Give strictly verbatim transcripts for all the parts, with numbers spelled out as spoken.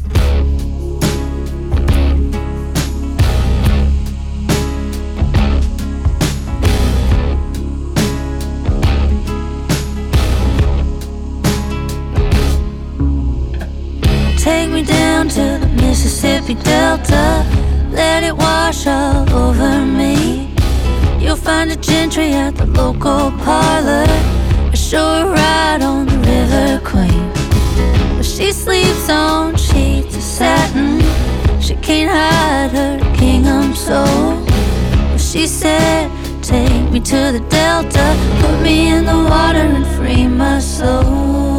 Take me down to the Mississippi Delta, let it wash all over me. You'll find a gentry at the local parlor, a short ride on the River Queen. But she sleeps on sheets of satin, she can't hide her gingham soul. But she said, take me to the Delta, put me in the water and free my soul.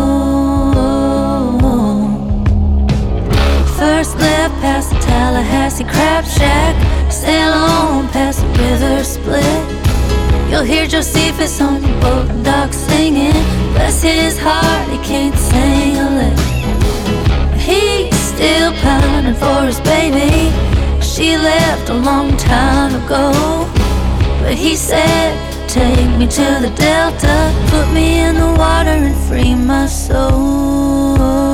First left past the Tallahassee Crab Shack, sail on past the river split. You'll hear Josephus on the boat dock singing. Bless his heart, he can't sing a lick. He's still pining for his baby. She left a long time ago. But he said, take me to the Delta, put me in the water and free my soul.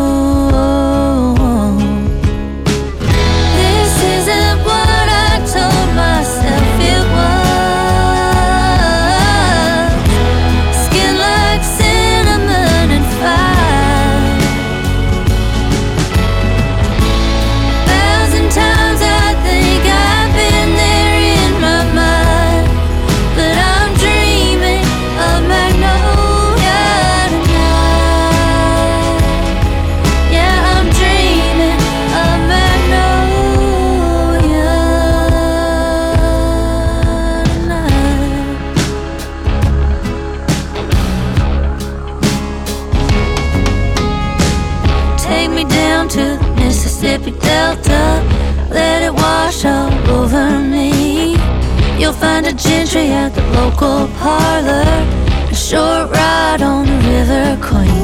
To the Mississippi Delta, let it wash all over me. You'll find a gentry at the local parlor, a short ride on the River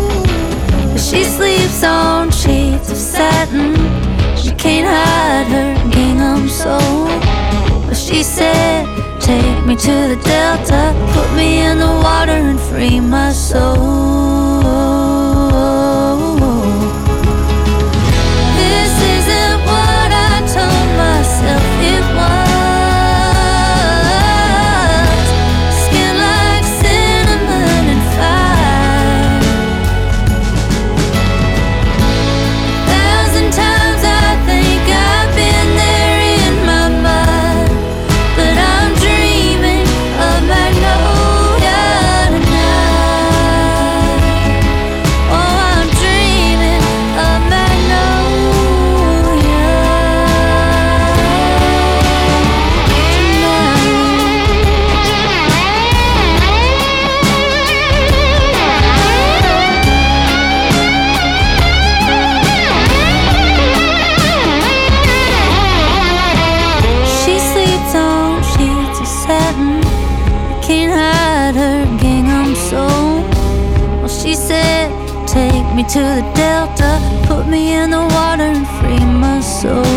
Queen. But she sleeps on sheets of satin, she can't hide her gingham soul. But she said, take me to the Delta, put me in the water and free my soul. To the Delta, put me in the water and free my soul.